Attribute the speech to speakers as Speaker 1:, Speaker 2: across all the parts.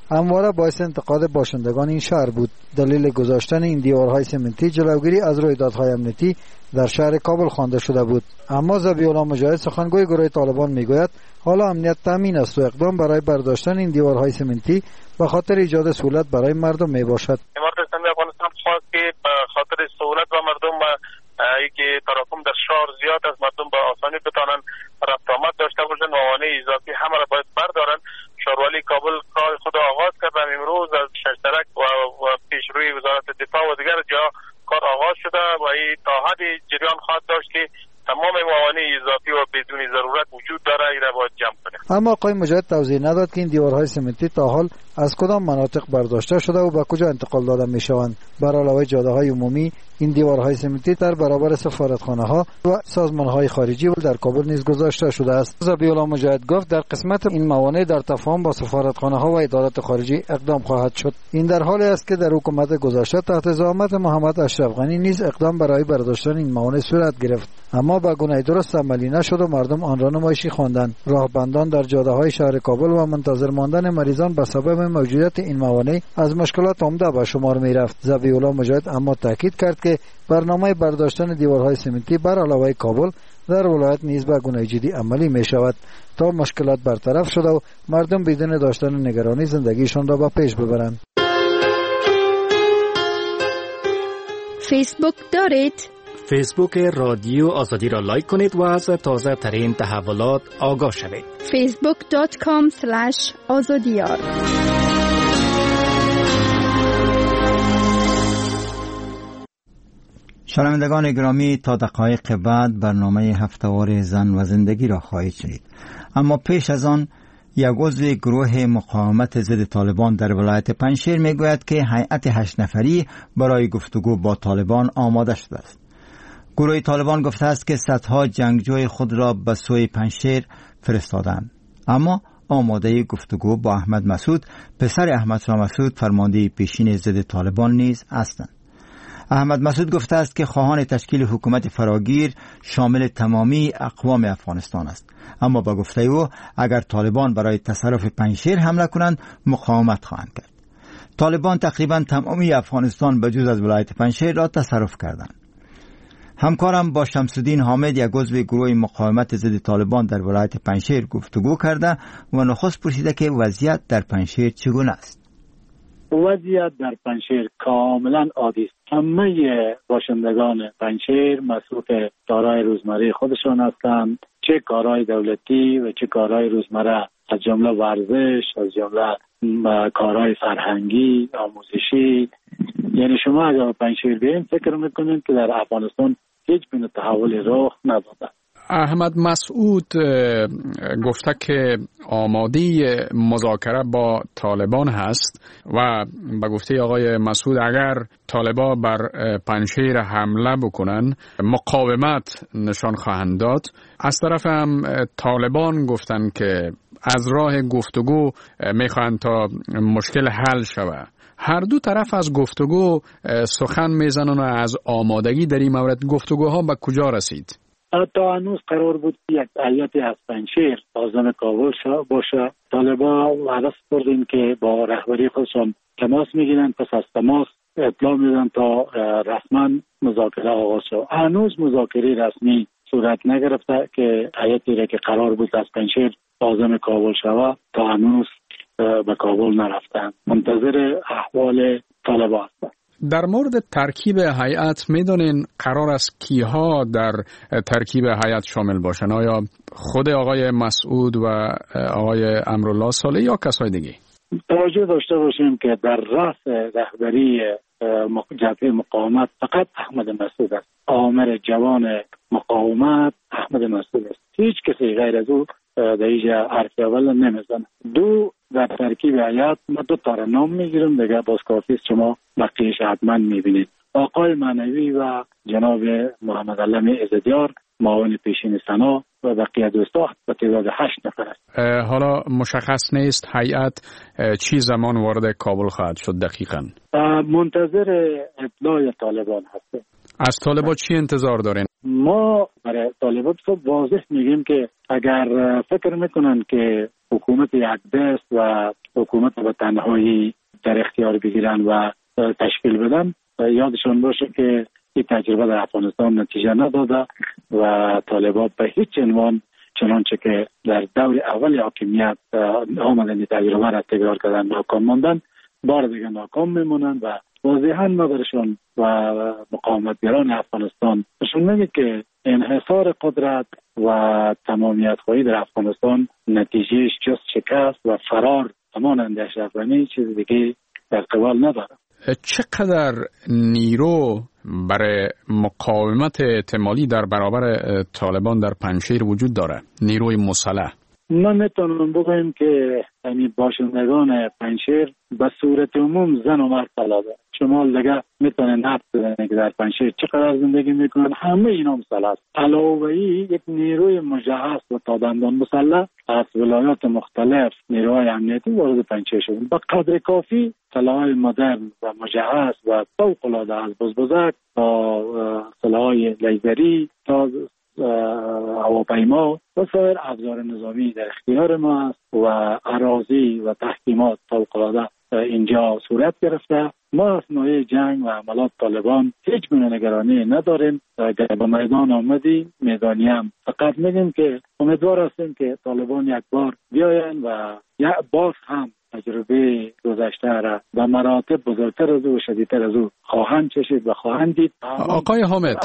Speaker 1: همواره باعث انتقاد باشندگان این شهر بود. دلیل گذاشتن این دیوارهای سمنتی جلوگیری از رویدادهای امنیتی در شهر کابل خوانده شده بود. اما ذبیح الله مجاهد سخنگوی گروه طالبان میگوید حالا امنیت تامین است و اقدام برای برداشتن این دیوارهای سمنتی به خاطر ایجاد سهولت برای مردم میباشد.
Speaker 2: امارت اسلامی افغانستان خواست که به خاطر سهولت و مردم و اینکه تراکم در شهر زیاد از مردم به آسانی بتوانند رفت آمد داشته باشند، موانع اضافی همه را باید بردارند. شهروالی کابل کار خود آغاز کرده. امروز از ششترک و پیشروی وزارت دفاع و دیگر جا کار آغاز شده و این تا حدی جریان خواهد داشت که تمام موانع اضافی و بدون ضرورت وجود داره این را باید جمع کنه.
Speaker 1: اما آقای مجاهد توضیح نداد که این دیوارهای سمنتی تا حال از کدام مناطق برداشته شده و به کجا انتقال داده می شوند. بر علاوه جاده‌های عمومی این دیوارهای سمنتی در برابر سفارتخانه‌ها و سازمان‌های خارجی و در کابل نیز گذاشته شده است. ذبیح الله مجاهد گفت در قسمت این موانع در تفاهم با سفارتخانه‌ها و ادارات خارجی اقدام خواهد شد. این در حالی است که در حکومت گذشته تحت زعامت محمد اشرف غنی نیز اقدام برای برداشتن این موانع صورت گرفت، اما به گونه درست عملی نشد و مردم آن را نمایشی خواندند. راهبندان در جاده‌های شهر کابل و منتظر ماندن مریضان به سبب موجودیت این موانع از مشکلات عمده به شمار می‌رفت. ذبیح الله مجاهد اما تاکید کرد که برنامه برداشتن دیوارهای سمنتی بر علاوه کابل در ولایت نیز به گونه جدی عملی می شود تا مشکلات برطرف شده و مردم بدون داشتن نگرانی زندگیشان را به پیش ببرند.
Speaker 3: فیسبوک دارید؟
Speaker 4: فیسبوک رادیو آزادی را لایک کنید و از تازه ترین تحولات آگاه شوید.
Speaker 3: facebook.com/azadiyar.
Speaker 5: شنوندگان گرامی، تا دقایق بعد برنامه هفته‌وار زن و زندگی را خواهید شنید. اما پیش از آن یک عضو گروه مقاومت ضد طالبان در ولایت پنجشیر میگوید که هیئت 8 نفری برای گفتگو با طالبان آماده شده است. گروه طالبان گفته است که صدها جنگجوی خود را به سوی پنجشیر فرستادند، اما آماده گفتگو با احمد مسعود، پسر احمد شاه مسعود، فرمانده پیشین ضد طالبان نیز هستند. احمد مسعود گفته است که خواهان تشکیل حکومت فراگیر شامل تمامی اقوام افغانستان است، اما با گفته او اگر طالبان برای تصرف پنجشیر حمله کنند مقاومت خواهند کرد. طالبان تقریبا تمامی افغانستان به جز از ولایت پنجشیر را تصرف کردند. همکارم با شمس‌الدین حامد، یک عضو گروه مقاومت ضد طالبان در ولایت پنجشیر، گفتگو کرده و نخست پرسیده که وضعیت در پنجشیر چگونه است.
Speaker 6: وضعیت در پنجشیر کاملا عادی است. همه باشندگان پنجشیر مصروف کارهای روزمره خودشان هستند، چه کارهای دولتی و چه کارهای روزمره، از جمله ورزش، از جمله کارهای فرهنگی، آموزشی. یعنی شما اگر پنجشیر بیاین فکر میکنین که در افغانستان هیچ گونه تحول رخ نداده.
Speaker 7: احمد مسعود گفته که آماده مذاکره با طالبان هست و به گفته آقای مسعود اگر طالبا بر پنجشیر حمله بکنن مقاومت نشان خواهند داد. از طرف هم طالبان گفتن که از راه گفتگو میخواهند تا مشکل حل شود. هر دو طرف از گفتگو سخن میزنن و از آمادگی در این مورد گفتگوها به کجا رسید؟
Speaker 6: تا هنوز قرار بود یک هیئت از پنجشیر عازم کابل باشه. طالبا وعده کردن که با رهبری خودشان تماس میگیرن، پس از تماس اطلاع میدن تا رسما مذاکره آغاز شد. هنوز مذاکره رسمی صورت نگرفته که هیئتی را که قرار بود از پنجشیر عازم کابل شود تا هنوز به کابل نرفتن. منتظر احوال طالبا هستند.
Speaker 7: در مورد ترکیب هیئت میدونین قرار است کیها در ترکیب هیئت شامل باشن؟ آیا خود آقای مسعود و آقای امرالله صالحی یا کسای دیگه؟
Speaker 6: توجه داشته باشیم که در رأس رهبری جبهه مقاومت فقط احمد مسعود است. آمر جوان مقاومت احمد مسعود است. هیچ کسی غیر از او در اینجا حرف اول نمیزنه. دو در ترکیب هیئت ما دو تا نام میگیرم دیگه، باز کافی شما بقیه‌اش حتما میبینید. آقای معنوی و جناب محمد علم عزتیار معاون پیشین سنا و بقیه دوستا به تعداد 8 نفر است.
Speaker 7: حالا مشخص نیست هیئت چی زمان وارد کابل خواهد شد دقیقاً؟
Speaker 6: منتظر اطلاع طالبان هست.
Speaker 7: از طالبان چی انتظار دارین؟
Speaker 6: ما برای طالبان واضح میگیم که اگر فکر میکنن که حکومت یک دست و حکومت به تنهایی در اختیار بگیرن و تشکیل بدن، یادشون باشه که این تجربه در افغانستان نتیجه نداده و طالبان به هیچ عنوان چنانچه که در دور اول حاکمیت آمدن تجربه را تکرار کردن ناکام ماندن، بار دیگه ناکام میمونن و واضحا ما برشون و مقاومتگران افغانستان بهشون میگه که انحصار قدرت و تمامیت خواهی در افغانستان نتیجهش جز شکست و فرار همانند دهشت‌افکنی، چیز دیگه در قبال نداره.
Speaker 7: چقدر نیرو برای مقاومت احتمالی در برابر طالبان در پنجشیر وجود داره؟ نیروی مسلح.
Speaker 6: ما میتونم بگویم که یعنی باشندگان پنجشیر به صورت عموم زن و مرد طلبه. شما دیگه میتونن حد بزنید که در پنجشیر چقدر زندگی میکنن، همه اینا مسلح است. علاوه ای یک نیروی مجهز و تا دندان مسلح از ولایات مختلف نیروهای امنیتی وارد پنجشیر شدن. به قدر کافی سلاح‌های مدرن و مجهز و فوق‌العاده از بزبزک تا سلاح‌های لیزری تا هواپیما و سایر ابزار نظامی در اختیار ما است و اراضی و تحکیمات فوق‌العاده اینجا صورت گرفته. ما از نوع جنگ و عملات طالبان هیچ گونه نگرانی نداریم. اگر به میدان آمدی میدانی هم فقط میگیم که امیدوار هستیم که طالبان یک بار بیاین و یک باز هم تجربه گذشته را به مراتب بزرگتر از او و شدیدتر از او خواهند چشید و خواهند دید.
Speaker 7: آقای حامد،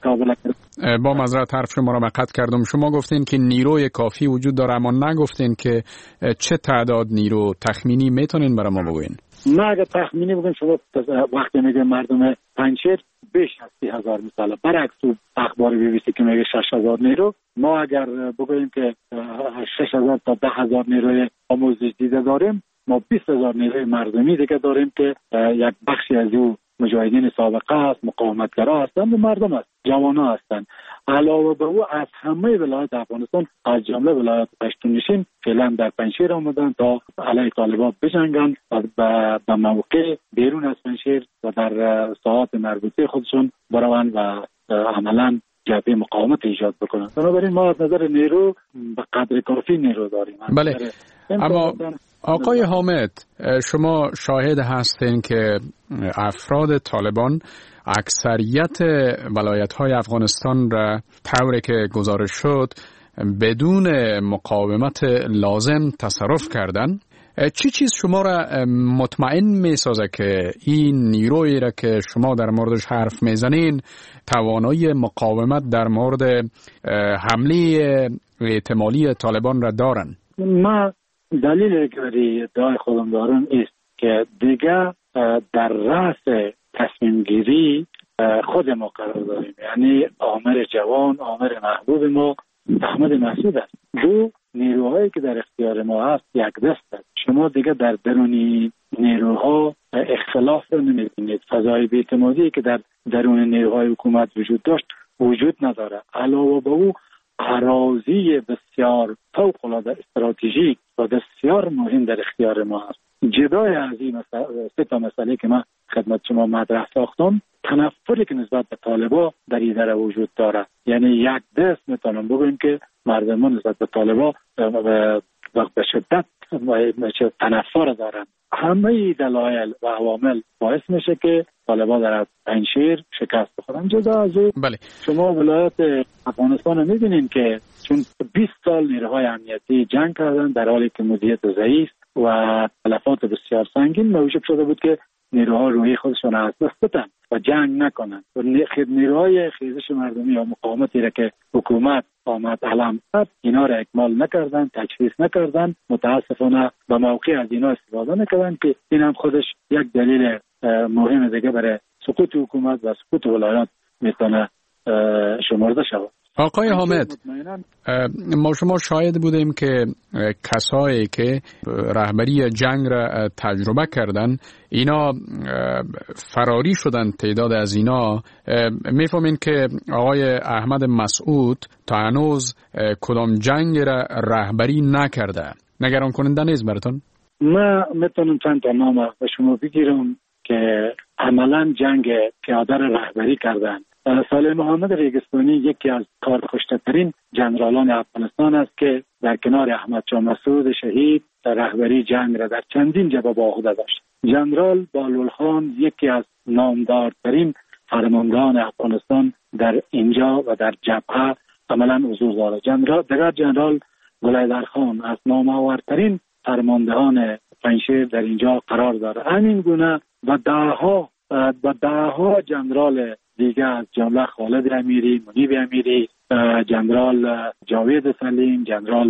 Speaker 7: با معذرت حرف شما را قطع کردم. شما گفتین که نیروی کافی وجود داره، اما نگفتین که چه تعداد نیرو تخمینی میتونین برای ما بگوین؟
Speaker 6: ما اگر تخمینی بگیم، شما وقتی میگه مردم پنجشیر بیش از 30,000 مثلا، برعکس اخبار BBC که میگه 6,000 نیرو، ما اگر بگوییم که 6,000 تا 10,000 نیروی آموزش دیده داریم، ما 20,000 نیروی مردمی دیگه داریم که یک بخشی از او مجاهدین سابقه است، مقاومتگرا هستند و مردم است، جوانا هستند. علاوه به او از همه ولایات افغانستان از جمله ولایات پشتونشین فعلا در پنجشیر آمدن تا علیه طالبان بجنگند و به موقع بیرون از پنجشیر و در ساعات مربوطه خودشون بروند و عملا جبهه مقاومت ایجاد بکنند. بنابراین ما از نظر نیرو به قدر کافی نیرو داریم.
Speaker 7: بله، اما آقای حامد، شما شاهد هستین که افراد طالبان اکثریت ولایت‌های افغانستان را طوری که گزارش شد بدون مقاومت لازم تصرف کردن. چی چیز شما را مطمئن می‌سازه که این نیرویی را که شما در موردش حرف میزنین توانایی مقاومت در مورد حمله احتمالی طالبان را دارن؟
Speaker 6: ما دلیلی که برای ادعای خودم دارم است که دیگه در رأس تصمیم گیری خود ما قرار داریم. یعنی آمر جوان، آمر محبوب ما احمد مسعود است. دو نیروهایی که در اختیار ما هست یک دست است. شما دیگه در درونی نیروها اختلاف رو نمی‌بینید. فضای بی‌اعتمادی که در درون نیروهای حکومت وجود داشت وجود نداره. علاوه به او اراضی بسیار فوق‌العاده استراتژیک و بسیار مهم در اختیار ما است. جدای از این سه تا مسئله که من خدمت شما مطرح ساختم، تنفری که نسبت به طالبان در این در وجود داره. یعنی یک دست میتونم بگویم که مردمان نسبت به طالبان به شدت تنفر دارن. همه دلایل و عوامل باعث میشه که طالبان در پنجشیر شکست بخورن. جدا از او
Speaker 7: بله.
Speaker 6: شما ولایت افغانستان رو میبینین که چون 20 سال نیروهای امنیتی جنگ کردن در حالی که مدیریت ضعیف و تلفات بسیار سنگین، موجب شده بود که نیروها روی خودشون از دست بدن و جنگ نکنن. و نیروهای خیزش مردمی یا مقاومتی را که حکومت آمد علم کرد، اینا را اکمال نکردن، تجهیز نکردن. متاسفانه به موقع از اینا استفاده نکردن که این هم خودش یک دلیل مهم دیگه برای سقوط حکومت و سقوط ولایات میتونه شمرده شود.
Speaker 7: آقای حامد، ما شما شاهد بودیم که کسایی که رهبری جنگ را تجربه کردن اینا فراری شدن. تعداد از اینا میفهمین که آقای احمد مسعود تا هنوز کدام جنگ را رهبری نکرده. نگران کننده نیست براتون؟
Speaker 6: من میتونم چند تا نام به شما بگیرم که عملا جنگ پیاده را رهبری کردن صالح محمد ریگستانی یکی از کارکشته‌ترین جنرالان افغانستان است که در کنار احمد شاه مسعود شهید رهبری جنگ را در چندین جبهه با عهده داشت. جنرال بهلول خان یکی از نامدارترین فرماندهان افغانستان در اینجا و در جبهه عملا حضور دارد. دیگر جنرال گلیدر خان از نامآورترین فرماندهان پنجشیر در اینجا قرار دارد. همین گونه و دهها جنرال دیگه از جمله خالد امیری، منیب امیری، جنرال جاوید سلیم، جنرال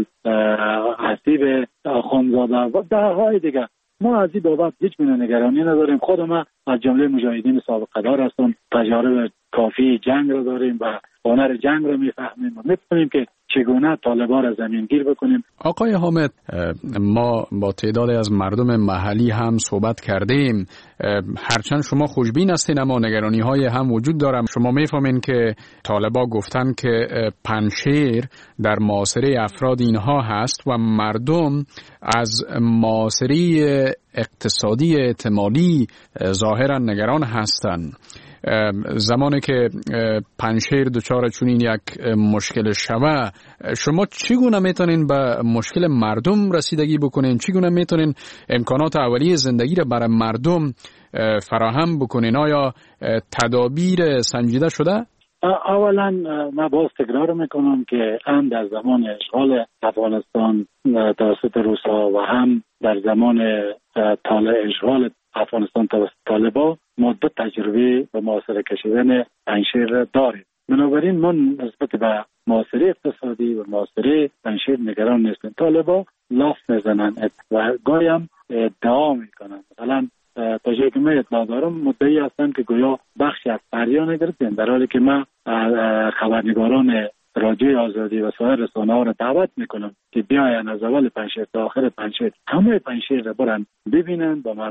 Speaker 6: حسیب خانزاده و دههای دیگه. ما از این بابت هیچ گونه نگرانی نداریم. خود ما از جمله مجاهدین سابقه دار هستیم، تجارب کافی جنگ را داریم و هنر جنگ را میفهمیم و میتونیم که چگونه طالبان را زمینگیر بکنیم.
Speaker 7: آقای حامد، ما با تعدادی از مردم محلی هم صحبت کردیم. هرچند شما خوشبین هستین اما نگرانی های هم وجود دارم. شما میفهمین که طالبان گفتن که پنجشیر در محاصره افراد اینها هست و مردم از محاصره اقتصادی احتمالی ظاهرا نگران هستند. زمانی که پنجشیر دچار چنین یک مشکل شوه، شما چگونه میتونین به مشکل مردم رسیدگی بکنین؟ چگونه میتونین امکانات اولیه زندگی را برای مردم فراهم بکنین؟ آیا تدابیر سنجیده شده؟
Speaker 6: اولا من باز تکرار میکنم که هم در زمان اشغال افغانستان توسط روس‌ها و هم در زمان اشغال افغانستان توسط طالبان ما دو تجربه به محاصره کشیدن پنجشیر داریم. بنابراین ما نسبت به محاصره اقتصادی و محاصره پنجشیر نگران نیستیم. طالبان لاف میزنن و گاهی هم ادعا میکنن. مثلا تا جایی که من اطلاع دارم مدعی هستن که گویا بخشی از فریان گرفتن، در حالی که من خبرنگاران رادیوی آزادی و سایر رسانه‌ها را دعوت میکنم که بیاین از اول پنجشیر تا آخر پنجشیر همه پنجشیر را برن ببینن، با